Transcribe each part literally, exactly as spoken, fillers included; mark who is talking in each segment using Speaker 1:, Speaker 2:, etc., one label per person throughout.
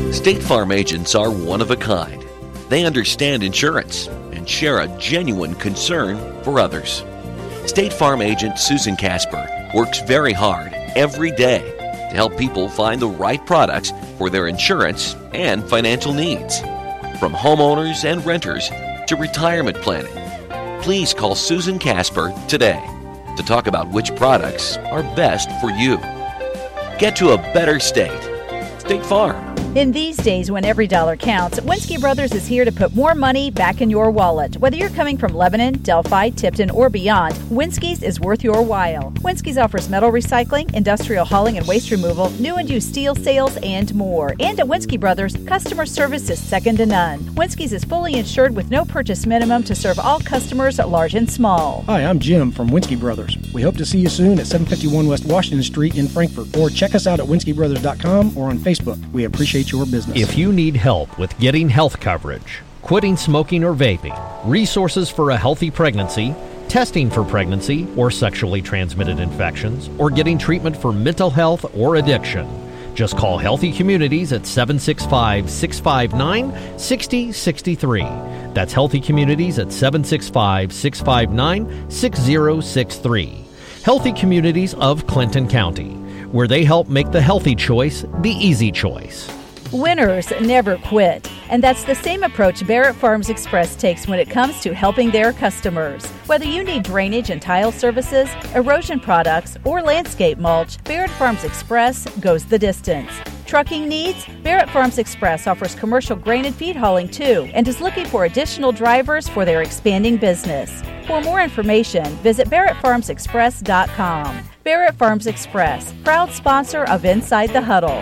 Speaker 1: State Farm agents are one of a kind. They understand insurance and share a genuine concern for others. State Farm agent Susan Casper works very hard every day to help people find the right products for their insurance and financial needs. From homeowners and renters to retirement planning, please call Susan Casper today to talk about which products are best for you. Get to a better state. State Farm.
Speaker 2: In these days when every dollar counts, Winsky Brothers is here to put more money back in your wallet. Whether you're coming from Lebanon, Delphi, Tipton, or beyond, Winsky's is worth your while. Winsky's offers metal recycling, industrial hauling and waste removal, new and used steel sales, and more. And at Winsky Brothers, customer service is second to none. Winsky's is fully insured with no purchase minimum to serve all customers, large and small.
Speaker 3: Hi, I'm Jim from Winsky Brothers. We hope to see you soon at seven fifty-one West Washington Street in Frankfort, or check us out at winsky brothers dot com or on Facebook. We appreciate your business.
Speaker 4: If you need help with getting health coverage, quitting smoking or vaping, resources for a healthy pregnancy, testing for pregnancy or sexually transmitted infections, or getting treatment for mental health or addiction, just call Healthy Communities at seven six five, six five nine, six zero six three. That's Healthy Communities at seven six five, six five nine, six zero six three. Healthy Communities of Clinton County, where they help make the healthy choice the easy choice.
Speaker 2: Winners never quit, and that's the same approach Barrett Farms Express takes when it comes to helping their customers. Whether you need drainage and tile services, erosion products, or landscape mulch, Barrett Farms Express goes the distance. Trucking needs? Barrett Farms Express offers commercial grain and feed hauling too, and is looking for additional drivers for their expanding business. For more information, visit barrett farms express dot com. Barrett Farms Express, proud sponsor of Inside the Huddle.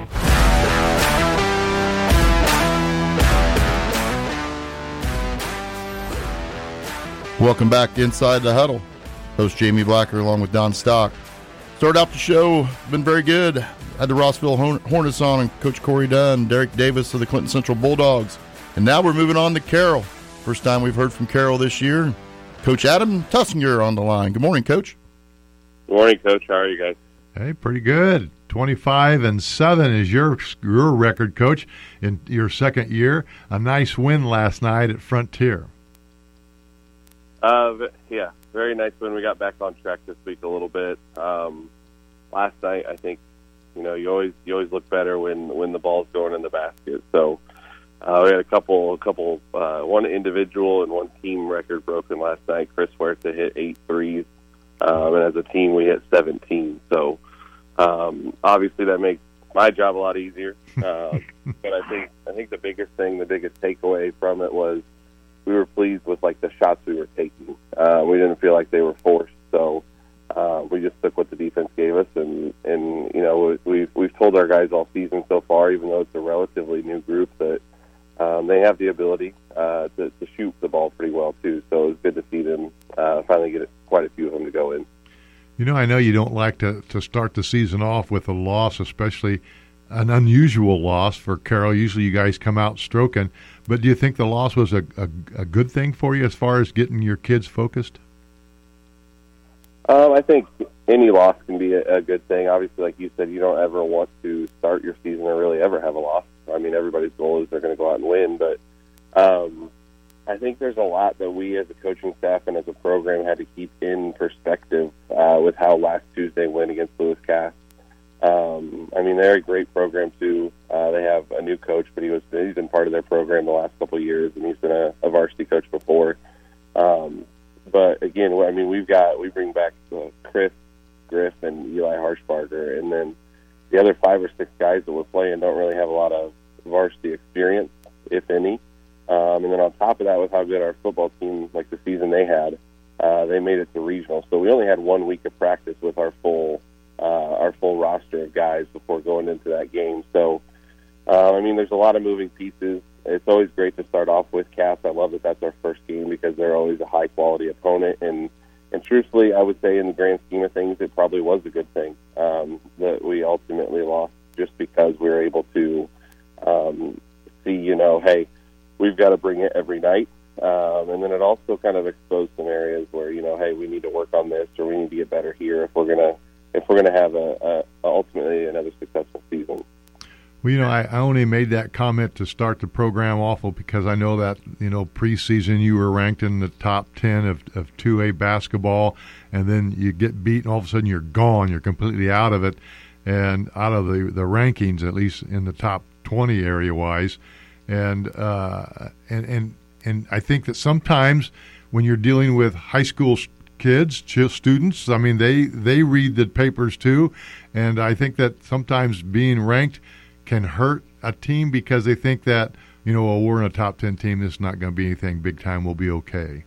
Speaker 5: Welcome back to Inside the Huddle. Host Jamie Blacker along with Don Stock. Started out the show, been very good. Had the Rossville Hornets on and Coach Corey Dunn, Derek Davis of the Clinton Central Bulldogs. And now we're moving on to Carroll. First time we've heard from Carroll this year. Coach Adam Tussinger on the line. Good morning, Coach.
Speaker 6: Good morning, Coach. How are you guys?
Speaker 7: Hey, pretty good. twenty-five and seven is your your record, Coach, in your second year. A nice win last night at Frontier.
Speaker 6: Uh, yeah, very nice when we got back on track this week a little bit. Um, last night, I think, you know, you always you always look better when, when the ball's going in the basket. So uh, we had a couple, a couple, uh, one individual and one team record broken last night. Chris Huerta hit eight threes, um, and as a team, we hit seventeen. So um, obviously, that makes my job a lot easier. Uh, but I think I think the biggest thing, the biggest takeaway from it was, we were pleased with like the shots we were taking. Uh, we didn't feel like they were forced, so uh, we just took what the defense gave us. And, and you know, we've we've told our guys all season so far, even though it's a relatively new group, that um, they have the ability uh, to, to shoot the ball pretty well too. So it was good to see them uh, finally get quite a few of them to go in.
Speaker 7: You know, I know you don't like to, to start the season off with a loss, especially an unusual loss for Carroll. Usually you guys come out stroking. But do you think the loss was a, a, a good thing for you as far as getting your kids focused?
Speaker 6: Um, I think any loss can be a, a good thing. Obviously, like you said, you don't ever want to start your season or really ever have a loss. I mean, everybody's goal is they're going to go out and win. But um, I think there's a lot that we as a coaching staff and as a program had to keep in perspective uh, with how last Tuesday went against Lewis Cass. Um, I mean, they're a great program, too. Uh, they have a new coach, but he was, he's been part of their program the last couple of years, and he's been a, a varsity coach before. Um, but, again, I mean, we've got, we bring back uh, Chris, Griff, and Eli Harshbarger, and then the other five or six guys that we're playing don't really have a lot of varsity experience, if any. Um, and then on top of that, with how good our football team, like the season they had, uh, they made it to regional. So we only had one week of practice with our full Uh, our full roster of guys before going into that game. So, uh, I mean, there's a lot of moving pieces. It's always great to start off with Cass. I love that that's our first game because they're always a high-quality opponent. And, and truthfully, I would say in the grand scheme of things, it probably was a good thing um, that we ultimately lost just because we were able to um, see, you know, hey, we've got to bring it every night. Um, and then it also kind of exposed some areas where, you know, hey, we need to work on this or we need to get better here if we're going to if we're going to have a, a ultimately another successful season.
Speaker 7: Well, you know, I, I only made that comment to start the program awful because I know that, you know, preseason you were ranked in the top ten of, of two A basketball, and then you get beat, and all of a sudden you're gone. You're completely out of it, and out of the, the rankings, at least in the top twenty area-wise. And, uh, and, and, and I think that sometimes when you're dealing with high school kids, students, I mean, they, they read the papers too, and I think that sometimes being ranked can hurt a team because they think that, you know, well, we're in a top ten team, this is not going to be anything big time, we'll be okay.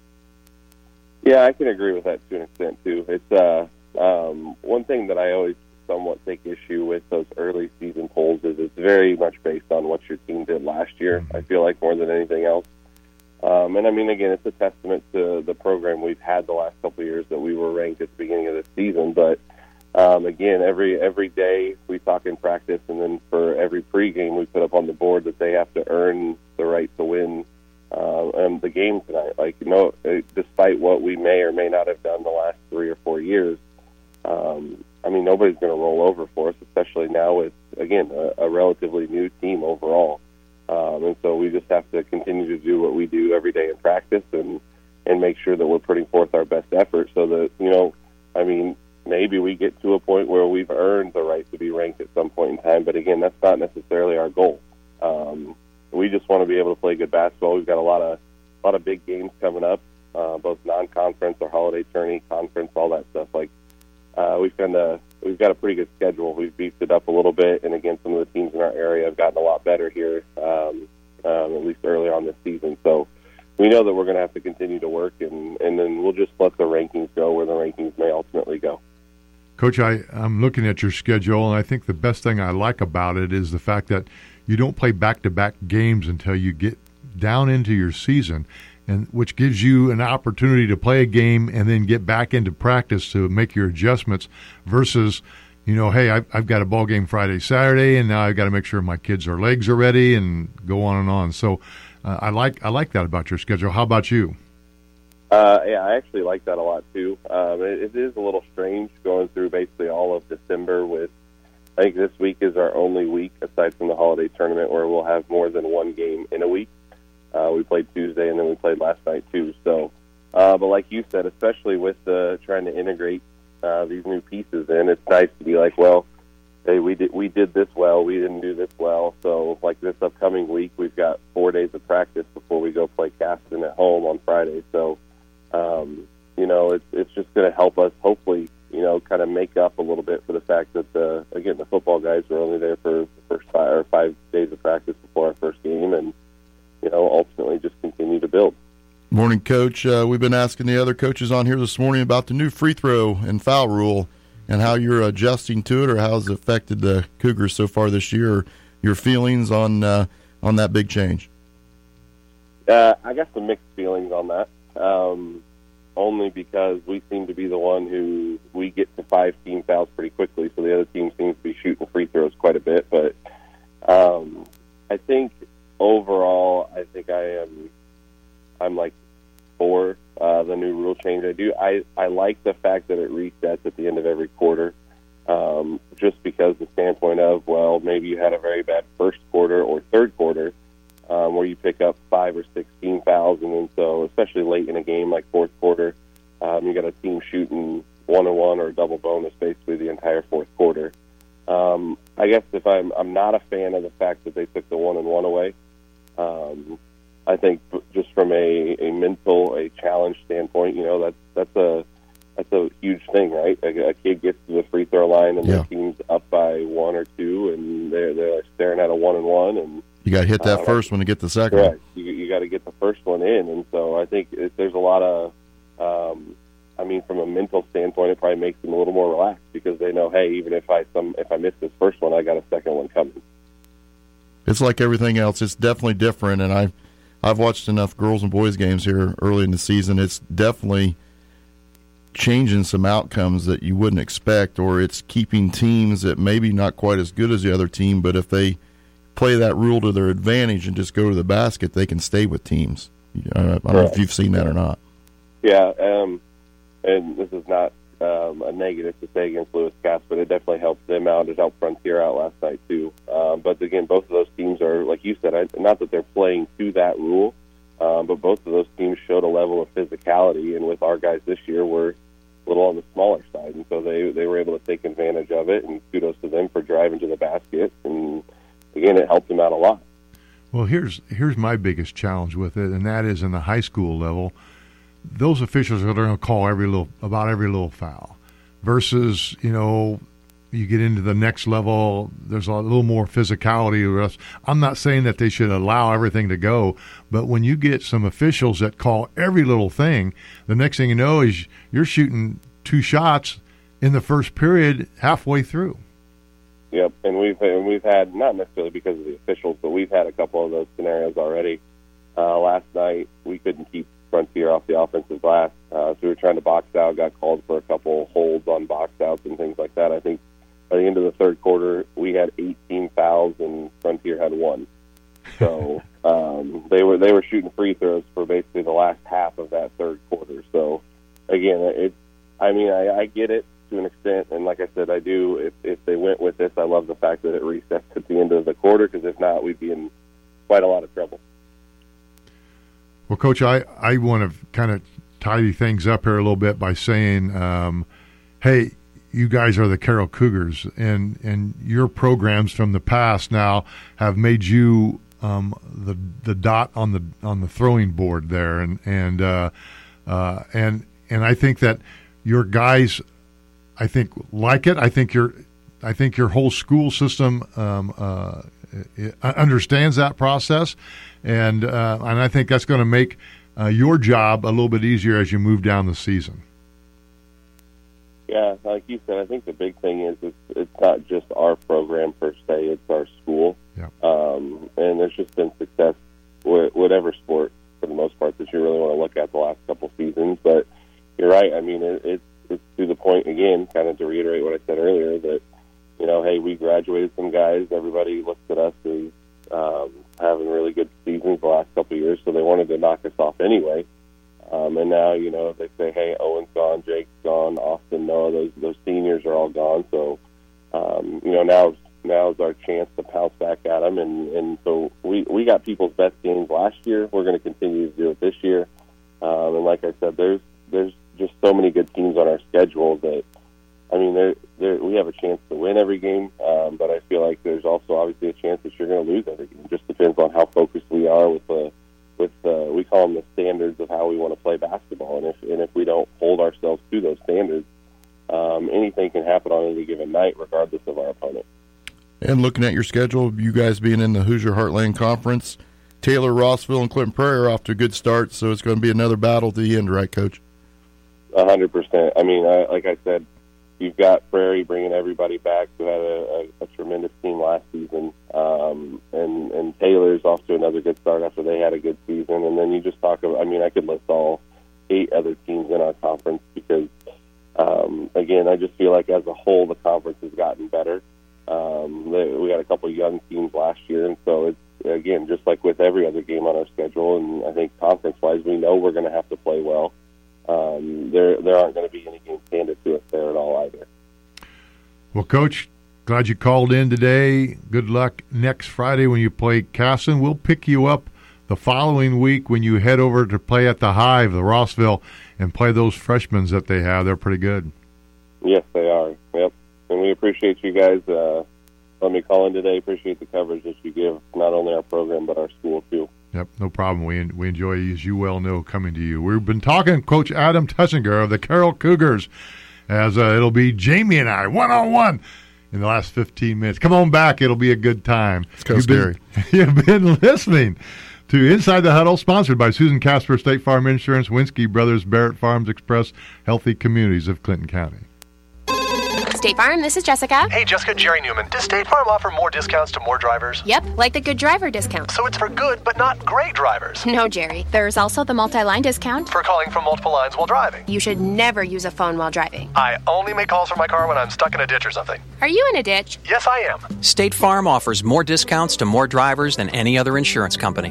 Speaker 6: Yeah, I can agree with that to an extent, too. It's uh, um, one thing that I always somewhat take issue with those early season polls is it's very much based on what your team did last year, mm-hmm. I feel like, more than anything else. Um, and, I mean, again, it's a testament to the program we've had the last couple of years that we were ranked at the beginning of the season, but Um, again, every every day we talk in practice, and then for every pregame we put up on the board that they have to earn the right to win uh, um, the game tonight. Like, you know, despite what we may or may not have done the last three or four years, um, I mean, nobody's going to roll over for us, especially now with, again, a, a relatively new team overall. Um, and so we just have to continue to do what we do every day in practice and, and make sure that we're putting forth our best effort so that, you know, I mean, maybe we get to a point where we've earned the right to be ranked at some point in time. But, again, that's not necessarily our goal. Um, we just want to be able to play good basketball. We've got a lot of a lot of big games coming up, uh, both non-conference or holiday tourney, conference, all that stuff. Like uh, we've kind of we've got a pretty good schedule. We've beefed it up a little bit, and, again, some of the teams in our area have gotten a lot better here, um, um, at least early on this season. So we know that we're going to have to continue to work, and, and then we'll just let the rankings go where the rankings may ultimately go.
Speaker 7: Coach, I, I'm looking at your schedule, and I think the best thing I like about it is the fact that you don't play back-to-back games until you get down into your season, and which gives you an opportunity to play a game and then get back into practice to make your adjustments versus, you know, hey, I've, I've got a ball game Friday, Saturday, and now I've got to make sure my kids' are legs are ready and go on and on. So uh, I like I like that about your schedule. How about you?
Speaker 6: Uh, yeah, I actually like that a lot, too. Um, it, it is a little strange going through basically all of December with, I think this week is our only week, aside from the holiday tournament, where we'll have more than one game in a week. Uh, we played Tuesday, and then we played last night, too. So, uh, but like you said, especially with the, trying to integrate uh, these new pieces in, it's nice to be like, well, hey, we did, we did this well, we didn't do this well. So, like this upcoming week, we've got four days of practice before we go play Caston at home on Friday. So, Um, you know, it's it's just going to help us, hopefully, you know, kind of make up a little bit for the fact that, the, again, the football guys were only there for the first five, or five days of practice before our first game, and, you know, ultimately just continue to build.
Speaker 5: Morning, Coach. Uh, we've been asking the other coaches on here this morning about the new free throw and foul rule and how you're adjusting to it, or how it's affected the Cougars so far this year. Your feelings on uh, on that big change?
Speaker 6: Uh, I got some mixed feelings on that. Um, only because we seem to be the one who we get to five team fouls pretty quickly, so the other team seems to be shooting free throws quite a bit. But um, I think overall, I think I am I'm like for uh, the new rule change. I do I, I like the fact that it resets at the end of every quarter, um, just because the standpoint of, well, maybe you had a very bad first quarter or third quarter, Um, where you pick up five or sixteen fouls, and then so, especially late in a game like fourth quarter, um, you got a team shooting one and one or a double bonus basically the entire fourth quarter. Um, I guess if I'm, I'm not a fan of the fact that they took the one and one away. Um, I think just from a, a mental, a challenge standpoint, you know, that's that's a that's a huge thing, right? A, a kid gets to the free throw line and yeah. their team's up by one or two, and they're they're staring at a one and one, and
Speaker 5: you got to hit that uh, first one to get the second
Speaker 6: correct.
Speaker 5: one.
Speaker 6: You, you got to get the first one in, and so I think it, there's a lot of, um, I mean, from a mental standpoint, it probably makes them a little more relaxed because they know, hey, even if I some if I miss this first one, I got a second one coming.
Speaker 5: It's like everything else. It's definitely different, and I've I've watched enough girls and boys games here early in the season. It's definitely changing some outcomes that you wouldn't expect, or it's keeping teams that maybe not quite as good as the other team, but if they play that rule to their advantage and just go to the basket, they can stay with teams. I don't know if you've seen that or not.
Speaker 6: Yeah, um, and this is not um, a negative to say against Lewis Cass, but it definitely helped them out. It helped Frontier out last night too. Um, but again, both of those teams are, like you said, I, not that they're playing to that rule, um, but both of those teams showed a level of physicality, and with our guys this year, we're a little on the smaller side, and so they, they were able to take advantage of it, and kudos to them for driving to the basket, and again, it helped them out a lot.
Speaker 7: Well, here's here's my biggest challenge with it, and that is in the high school level. Those officials are going to call every little about every little foul, versus you know you get into the next level. There's a little more physicality. I'm not saying that they should allow everything to go, but when you get some officials that call every little thing, the next thing you know is you're shooting two shots in the first period halfway through.
Speaker 6: Yep, and we've and we've had, not necessarily because of the officials, but we've had a couple of those scenarios already. Uh, last night we couldn't keep Frontier off the offensive glass, uh, so we were trying to box out, got called for a couple holds on box outs and things like that. I think by the end of the third quarter, we had eighteen fouls and Frontier had one. So um, they were they were shooting free throws for basically the last half of that third quarter. So again, it I mean I, I get it to an extent, and like I said, I do. If if they went with this, I love the fact that it resets at the end of the quarter, because if not, we'd be in quite a lot of trouble.
Speaker 7: Well, Coach, I, I want to kind of tidy things up here a little bit by saying, um, hey, you guys are the Carroll Cougars, and, and your programs from the past now have made you um, the the dot on the on the throwing board there, and and uh, uh, and and I think that your guys, I think, like it. I think your I think your whole school system um, uh, understands that process. And uh, and I think that's going to make uh, your job a little bit easier as you move down the season.
Speaker 6: Yeah, like you said, I think the big thing is it's, it's not just our program per se; it's our school.
Speaker 7: Yeah.
Speaker 6: Um, and there's just been success with whatever sport, for the most part, that you really want to look at the last couple seasons. But you're right. I mean, it, it's it's to the point again, kind of to reiterate what I said earlier, that you know, hey, we graduated some guys. Everybody looks at us as um, having really good seasons the last couple of years, so they wanted to knock us off anyway. Um, and now, you know, they say, hey, Owen's gone, Jake's gone, Austin, Noah, those those seniors are all gone. So, um, you know, now now's our chance to pounce back at them. And, and so we, we got people's best games last year. We're going to continue to do it this year. Um, and like I said, there's there's just so many good teams on our schedule that, I mean, they're, they're, we have a chance to win every game, um, but I feel like there's also obviously a chance that you're going to lose every game. It just depends on how focused we are with the, with uh, we call them the standards of how we want to play basketball. And if and if we don't hold ourselves to those standards, um, anything can happen on any given night, regardless of our opponent.
Speaker 5: And looking at your schedule, you guys being in the Hoosier Heartland Conference, Taylor, Rossville, and Clinton Prairie are off to a good start, so it's going to be another battle to the end, right, Coach?
Speaker 6: A hundred percent. I mean, I, like I said, you've got Prairie bringing everybody back, who had a, a, a tremendous team last season, um, and, and Taylor's off to another good start after they had a good season. And then you just talk about, I mean, I could list all eight other teams in our conference because, um, again, I just feel like as a whole the conference has gotten better. Um, we had a couple of young teams last year, and so it's, again, just like with every other game on our schedule, and I think conference-wise we know we're going to have to play well. Um, there there aren't going to be any games handed to us there at all either.
Speaker 7: Well, Coach, glad you called in today. Good luck next Friday when you play Casson. We'll pick you up the following week when you head over to play at the Hive, the Rossville, and play those freshmen that they have. They're pretty good.
Speaker 6: Yes, they are. Yep. And we appreciate you guys. Uh, let me call in today. Appreciate the coverage that you give, not only our program but our school too.
Speaker 7: Yep, no problem. We we enjoy, as you well know, coming to you. We've been talking to Coach Adam Tussinger of the Carroll Cougars, as uh, it'll be Jamie and I one-on-one in the last fifteen minutes. Come on back. It'll be a good time.
Speaker 5: It's Coach Gary.
Speaker 7: You've been listening to Inside the Huddle, sponsored by Susan Casper, State Farm Insurance, Winsky Brothers, Barrett Farms Express, Healthy Communities of Clinton County.
Speaker 8: State Farm, this is Jessica.
Speaker 9: Hey, Jessica, Jerry Newman. Does State Farm offer more discounts to more drivers?
Speaker 8: Yep, like the good driver discount.
Speaker 9: So it's for good, but not great drivers.
Speaker 8: No, Jerry. There's also the multi-line discount.
Speaker 9: For calling from multiple lines while driving.
Speaker 8: You should never use a phone while driving.
Speaker 9: I only make calls from my car when I'm stuck in a ditch or something.
Speaker 8: Are you in a ditch?
Speaker 9: Yes, I am.
Speaker 10: State Farm offers more discounts to more drivers than any other insurance company.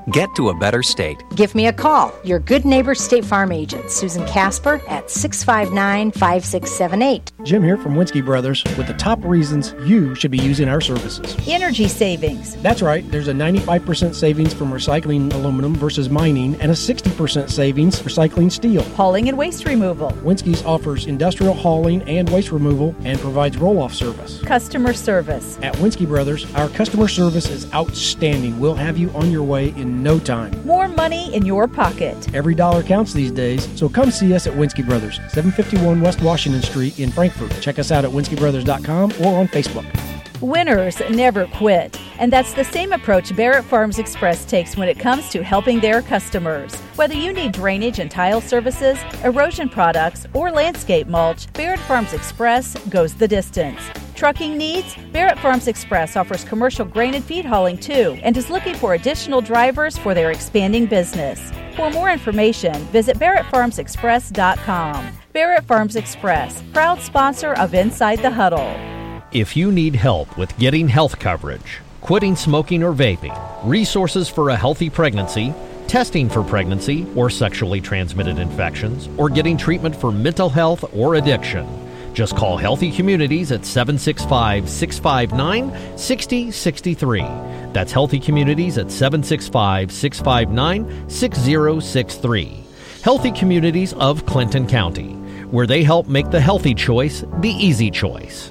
Speaker 10: Get to a better state.
Speaker 11: Give me a call. Your good neighbor State Farm agent, Susan Casper, at six five nine, five six seven eight.
Speaker 3: Jim here from Winsky Brothers with the top reasons you should be using our services.
Speaker 2: Energy savings.
Speaker 3: That's right. There's a ninety-five percent savings from recycling aluminum versus mining and a sixty percent savings recycling steel.
Speaker 2: Hauling and waste removal.
Speaker 3: Winsky's offers industrial hauling and waste removal and provides roll-off service.
Speaker 2: Customer service.
Speaker 3: At Winsky Brothers, our customer service is outstanding. We'll have you on your way in no time.
Speaker 2: More money in your pocket.
Speaker 3: Every dollar counts these days, so come see us at Winsky Brothers, seven fifty-one West Washington Street in Frankfort. Check us out at winsky brothers dot com or on Facebook.
Speaker 2: Winners never quit, and that's the same approach Barrett Farms Express takes when it comes to helping their customers. Whether you need drainage and tile services, erosion products, or landscape mulch, Barrett Farms Express goes the distance. Trucking needs? Barrett Farms Express offers commercial grain and feed hauling too, and is looking for additional drivers for their expanding business. For more information, visit barrett farms express dot com. Barrett Farms Express, proud sponsor of Inside the Huddle.
Speaker 4: If you need help with getting health coverage, quitting smoking or vaping, resources for a healthy pregnancy, testing for pregnancy or sexually transmitted infections, or getting treatment for mental health or addiction, just call Healthy Communities at seven six five, six five nine, six zero six three. That's Healthy Communities at seven six five, six five nine, six zero six three. Healthy Communities of Clinton County, where they help make the healthy choice the easy choice.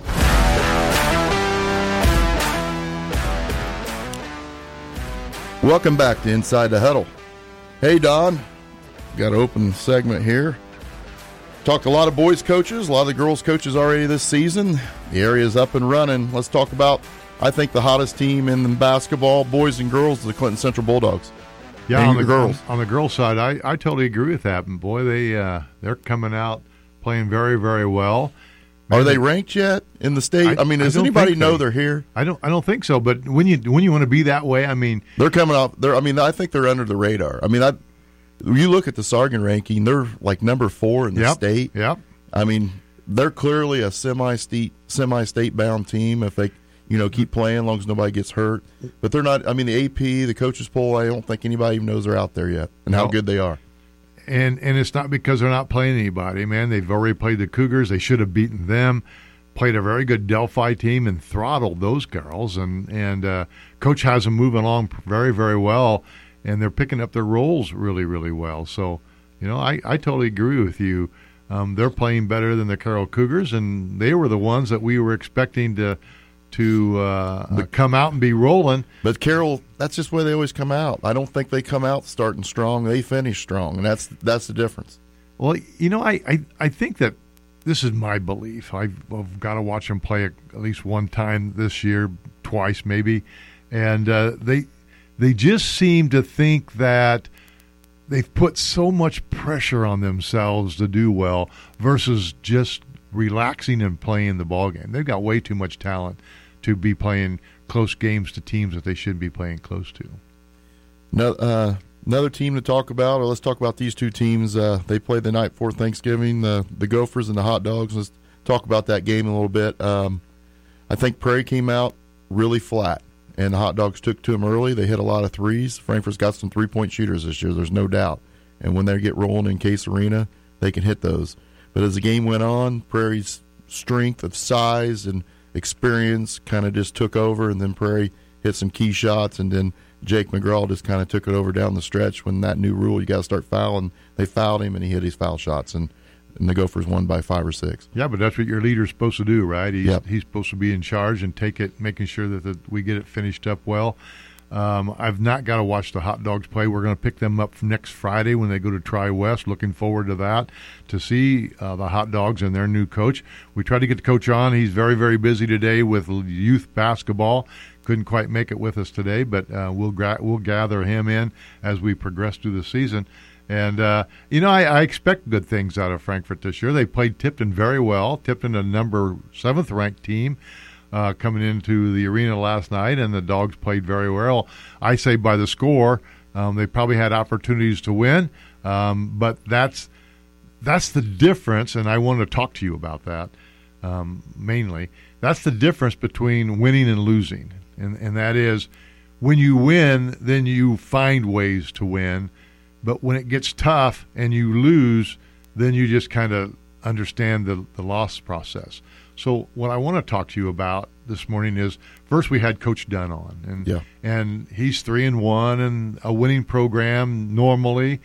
Speaker 5: Welcome back to Inside the Huddle. Hey, Don. Got an open segment here. Talked a lot of boys coaches, a lot of the girls coaches already this season. The area's up and running. Let's talk about, I think, the hottest team in the basketball, boys and girls, the Clinton Central Bulldogs.
Speaker 7: Yeah,
Speaker 5: and
Speaker 7: on the
Speaker 5: girls.
Speaker 7: On, on the girls' side, I, I totally agree with that. And boy, they uh, they're coming out playing very, very well.
Speaker 5: Are they ranked yet in the state? I, I mean, does I anybody know they, they're here?
Speaker 7: I don't. I don't think so. But when you when you want to be that way, I mean,
Speaker 5: they're coming out. They're. I mean, I think they're under the radar. I mean, I. You look at the Sargent ranking; they're like number four in the
Speaker 7: yep,
Speaker 5: state.
Speaker 7: Yep.
Speaker 5: I mean, they're clearly a semi-state semi-state bound team if they, you know, keep playing as long as nobody gets hurt. But they're not. I mean, the A P, the coaches poll, I don't think anybody even knows they're out there yet and no. how good they are.
Speaker 7: And and it's not because they're not playing anybody, man. They've already played the Cougars. They should have beaten them. Played a very good Delphi team and throttled those girls. And, and uh, Coach has them moving along very, very well, and they're picking up their roles really, really well. So, you know, I, I totally agree with you. Um, they're playing better than the Carroll Cougars, and they were the ones that we were expecting to to uh, but, come out and be rolling.
Speaker 5: But Carroll, that's just where they always come out. I don't think they come out starting strong. They finish strong, and that's that's the difference.
Speaker 7: Well, you know, I, I, I think that this is my belief. I've, I've got to watch them play at least one time this year, twice maybe, and uh, they they just seem to think that they've put so much pressure on themselves to do well versus just relaxing and playing the ball game. They've got way too much talent to be playing close games to teams that they should be playing close to.
Speaker 5: No, uh, another team to talk about, or let's talk about these two teams. Uh, they played the night before Thanksgiving, the, the Gophers and the Hot Dogs. Let's talk about that game a little bit. Um, I think Prairie came out really flat, and the Hot Dogs took to them early. They hit a lot of threes. Frankfurt's got some three-point shooters this year, there's no doubt. And when they get rolling in Case Arena, they can hit those. But as the game went on, Prairie's strength of size and experience kind of just took over, and then Prairie hit some key shots, and then Jake McGraw just kind of took it over down the stretch when that new rule, you got to start fouling. They fouled him, and he hit his foul shots, and, and the Gophers won by five or six.
Speaker 7: Yeah, but that's what your leader's supposed to do, right? He's,
Speaker 5: yep.
Speaker 7: he's supposed to be in charge and take it, making sure that the, we get it finished up well. Um, I've not got to watch the Hot Dogs play. We're going to pick them up next Friday when they go to Tri-West. Looking forward to that, to see uh, the Hot Dogs and their new coach. We tried to get the coach on. He's very, very busy today with youth basketball. Couldn't quite make it with us today, but uh, we'll gra- we'll gather him in as we progress through the season. And, uh, you know, I, I expect good things out of Frankfort this year. They played Tipton very well. Tipton, a number seventh-ranked team. Uh, coming into the arena last night, and the Dogs played very well. I say by the score, um, they probably had opportunities to win, um, but that's that's the difference, and I want to talk to you about that um, mainly. That's the difference between winning and losing, and, and that is when you win, then you find ways to win. But when it gets tough and you lose, then you just kind of understand the, the loss process. So what I want to talk to you about this morning is, first we had Coach Dunn on, and
Speaker 5: yeah.
Speaker 7: and he's three and one and a winning program normally,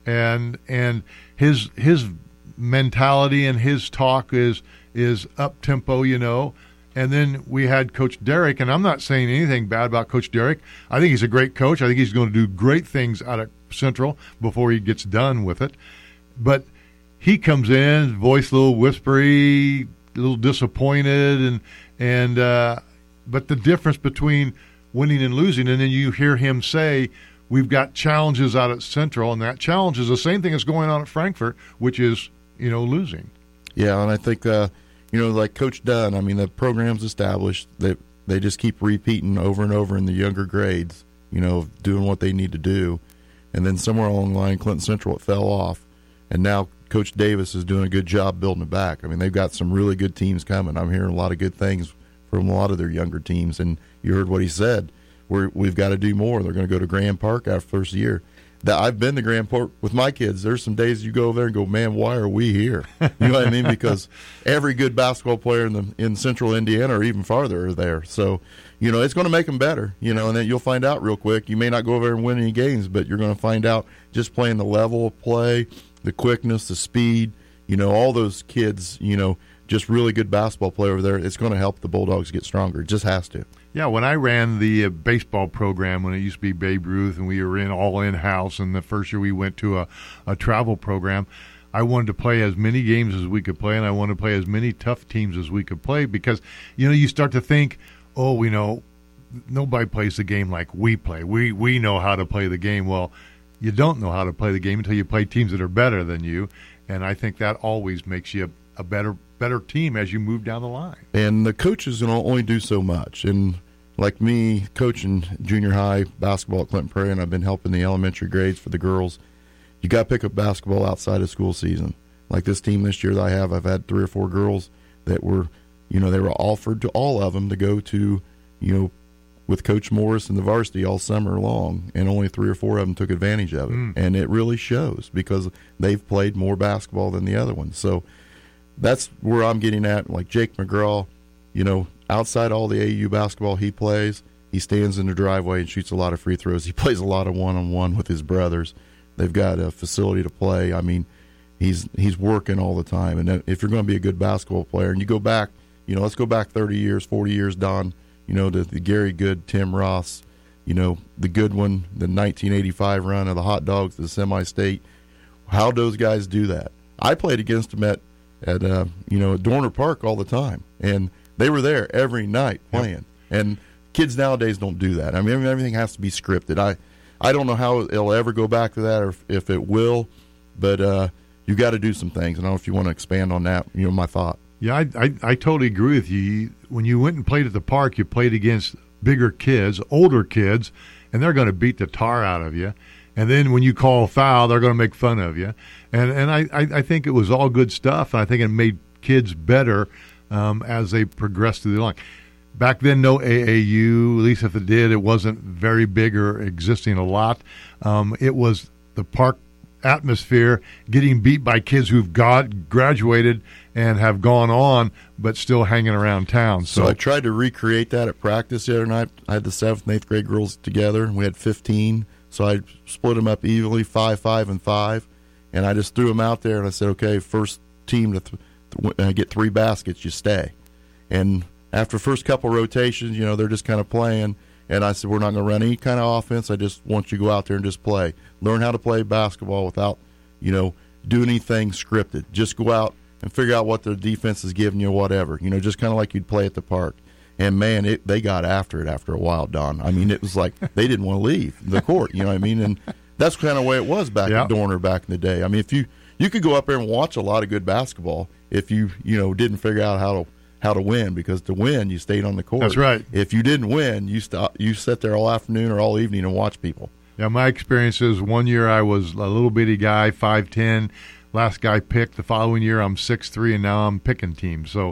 Speaker 7: and and his his mentality and his talk is is up tempo, you know. And then we had Coach Derek, and I'm not saying anything bad about Coach Derek. I think he's a great coach. I think he's going to do great things out of Central before he gets done with it. But he comes in, voice a little whispery, a little disappointed, and and uh, but the difference between winning and losing, and then you hear him say, we've got challenges out at Central, and that challenge is the same thing that's going on at Frankfort, which is, you know, losing.
Speaker 5: Yeah, and I think, uh, you know, like Coach Dunn, I mean, the program's established. They, they just keep repeating over and over in the younger grades, you know, doing what they need to do. And then somewhere along the line, Clinton Central, it fell off. And now Coach Davis is doing a good job building it back. I mean, they've got some really good teams coming. I'm hearing a lot of good things from a lot of their younger teams. And you heard what he said. We're, we've got to do more. They're going to go to Grand Park after first year. That I've been to Grand Park with my kids. There's some days you go over there and go, man, why are we here? You know what I mean? Because every good basketball player in the in Central Indiana or even farther are there. So, you know, it's going to make them better. You know, and then you'll find out real quick. You may not go over there and win any games, but you're going to find out just playing the level of play, the quickness, the speed. You know, all those kids. You know, just really good basketball player over there. It's going to help the Bulldogs get stronger. It just has to.
Speaker 7: Yeah, when I ran the uh, baseball program, when it used to be Babe Ruth, and we were in all in-house, and the first year we went to a, a travel program, I wanted to play as many games as we could play, and I wanted to play as many tough teams as we could play because, you know, you start to think, oh, we know, nobody plays the game like we play. We, we know how to play the game. Well, you don't know how to play the game until you play teams that are better than you, and I think that always makes you a, a better better team as you move down the line.
Speaker 5: And the coaches can only do so much. And like me, coaching junior high basketball at Clinton Prairie, and I've been helping the elementary grades for the girls, you got to pick up basketball outside of school season. Like this team this year that I have, I've had three or four girls that were, you know, they were offered to all of them to go to, you know, with Coach Morris and the varsity all summer long, and only three or four of them took advantage of it. Mm. And it really shows because they've played more basketball than the other ones. So that's where I'm getting at. Like Jake McGraw, you know, outside all the A A U basketball he plays, he stands in the driveway and shoots a lot of free throws. He plays a lot of one-on-one with his brothers. They've got a facility to play. I mean, he's he's working all the time. And if you're going to be a good basketball player, and you go back, you know, let's go back thirty years, forty years, Don, you know, to the Gary Good, Tim Ross, you know, the good one, the nineteen eighty-five run of the Hot Dogs to the semi-state. How'd those guys do that? I played against them at, at uh, you know, at Dorner Park all the time. And they were there every night playing. Yep. And kids nowadays don't do that. I mean, everything has to be scripted. I, I don't know how it'll ever go back to that or if, if it will, but uh, you got to do some things. I don't know if you want to expand on that, you know, my thought.
Speaker 7: Yeah, I, I, I totally agree with you. When you went and played at the park, you played against bigger kids, older kids, and they're going to beat the tar out of you. And then when you call a foul, they're going to make fun of you. And and I, I, I think it was all good stuff. And I think it made kids better um, as they progressed through the line. Back then, no A A U, at least if it did, it wasn't very big or existing a lot. Um, it was the park atmosphere, getting beat by kids who've got graduated and have gone on, but still hanging around town. So,
Speaker 5: so I tried to recreate that at practice the other night. I had the seventh and eighth grade girls together, and we had fifteen. So I split them up evenly, five, five, and five, and I just threw them out there, and I said, okay, first team to th- th- get three baskets, you stay. And after the first couple rotations, you know, they're just kind of playing, and I said, we're not going to run any kind of offense. I just want you to go out there and just play. Learn how to play basketball without, you know, do anything scripted. Just go out and figure out what the defense is giving you, whatever. You know, just kind of like you'd play at the park. And, man, it, they got after it after a while, Don. I mean, it was like they didn't want to leave the court, you know what I mean? And that's kind of the way it was back yeah. at Dorner back in the day. I mean, if you, you could go up there and watch a lot of good basketball if you, you know, didn't figure out how to how to win, because to win, you stayed on the court.
Speaker 7: That's right.
Speaker 5: If you didn't win, you stop, you sit there all afternoon or all evening and watch people.
Speaker 7: Yeah, my experience is one year I was a little bitty guy, five ten. Last guy picked. The following year I'm six three, and now I'm picking teams. So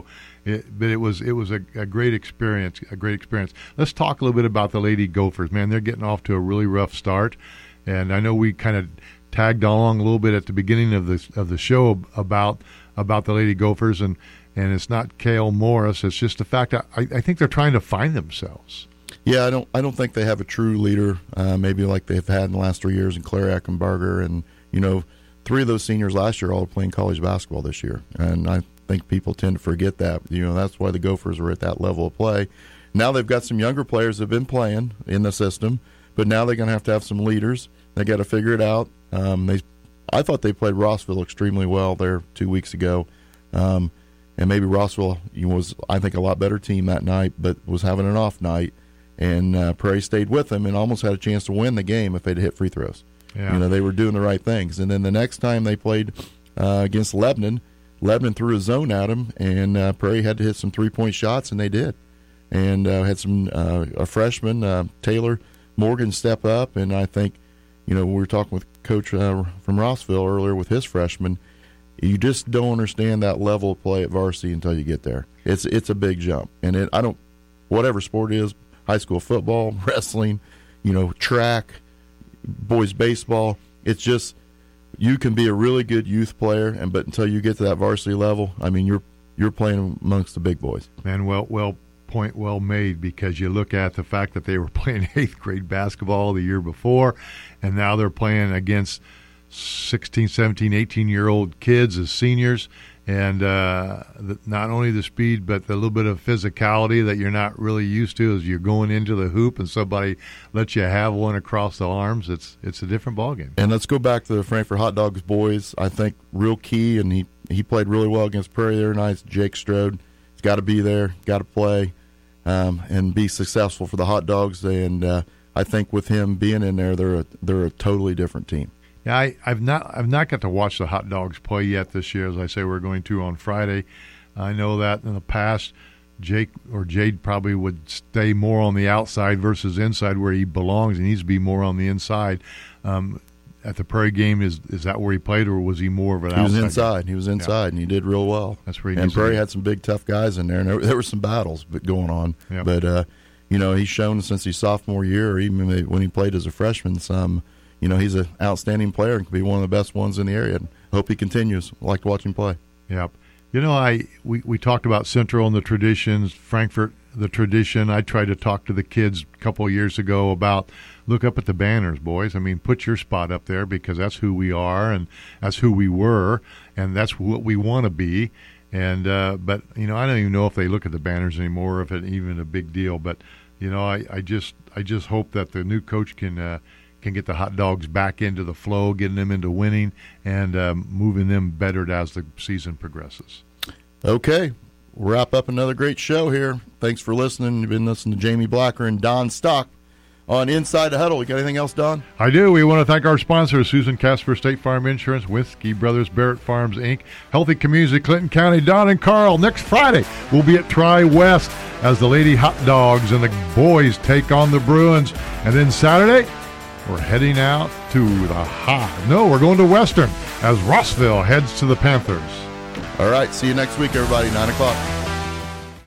Speaker 7: It, but it was it was a, a great experience, a great experience. Let's talk a little bit about the Lady Gophers. Man, they're getting off to a really rough start, and I know we kind of tagged along a little bit at the beginning of the of the show about about the Lady Gophers, and, and it's not Cale Morris. It's just the fact that I, I think they're trying to find themselves.
Speaker 5: Yeah, I don't I don't think they have a true leader, uh, maybe like they've had in the last three years in Claire Eckenberger, and you know, three of those seniors last year all playing college basketball this year, and I think people tend to forget that. You know, that's why the Gophers are at that level of play. Now they've got some younger players that have been playing in the system, but now they're going to have to have some leaders. They got to figure it out. Um, they, I thought they played Rossville extremely well there two weeks ago, um, and maybe Rossville was, I think, a lot better team that night, but was having an off night, and uh, Prairie stayed with them and almost had a chance to win the game if they'd hit free throws. Yeah. You know, they were doing the right things. And then the next time they played uh, against Lebanon, Lebanon threw a zone at them, and uh, Prairie had to hit some three-point shots, and they did. And uh, had some uh, a freshman, uh, Taylor Morgan, step up, and I think, you know, we were talking with Coach uh, from Rossville earlier with his freshman. You just don't understand that level of play at varsity until you get there. It's it's a big jump, and it I don't whatever sport it is, high school football, wrestling, you know, track, boys baseball. It's just you can be a really good youth player, and but until you get to that varsity level, I mean, you're you're playing amongst the big boys.
Speaker 7: Man, well, well, point well made, because you look at the fact that they were playing eighth grade basketball the year before, and now they're playing against sixteen, seventeen, eighteen-year-old kids as seniors, and uh, the, not only the speed, but the little bit of physicality that you're not really used to as you're going into the hoop and somebody lets you have one across the arms. It's it's a different ballgame.
Speaker 5: And let's go back to the Frankfort Hot Dogs boys. I think real key, and he, he played really well against Prairie the other night. Jake Strode. He's got to be there, got to play, um, and be successful for the Hot Dogs. And uh, I think with him being in there, they're a, they're a totally different team.
Speaker 7: Yeah, I, I've not I've not got to watch the Hot Dogs play yet this year. As I say, we're going to on Friday. I know that in the past, Jake or Jade probably would stay more on the outside versus inside where he belongs. He needs to be more on the inside. Um, at the Prairie game, is is that where he played, or was he more of an outside?
Speaker 5: He was inside.
Speaker 7: Guy?
Speaker 5: He was inside, yeah. And he did real well.
Speaker 7: That's where he
Speaker 5: And Prairie had some big, tough guys in there, and there, there were some battles going on.
Speaker 7: Yep.
Speaker 5: But, uh, you know, he's shown since his sophomore year, or even when he played as a freshman, some – you know, he's an outstanding player and can be one of the best ones in the area. I hope he continues. I like to watch him play.
Speaker 7: Yep. You know, I we, we talked about Central and the traditions, Frankfort, the tradition. I tried to talk to the kids a couple of years ago about look up at the banners, boys. I mean, put your spot up there because that's who we are and that's who we were and that's what we want to be. And uh, but, you know, I don't even know if they look at the banners anymore or if it's even a big deal. But, you know, I, I just I just hope that the new coach can uh, – can get the Hot Dogs back into the flow, getting them into winning, and um, moving them better as the season progresses.
Speaker 5: Okay, we'll wrap up another great show here. Thanks for listening. You've been listening to Jamie Blacker and Don Stock on Inside the Huddle. You got anything else, Don?
Speaker 7: I do. We want to thank our sponsors, Susan Casper, State Farm Insurance, Whiskey Brothers, Barrett Farms, Incorporated, Healthy Communities, Clinton County. Don and Carl, next Friday, we'll be at Tri-West as the Lady Hot Dogs and the boys take on the Bruins. And then Saturday, we're heading out to the high. No, we're going to Western as Rossville heads to the Panthers.
Speaker 5: All right. See you next week, everybody, nine o'clock.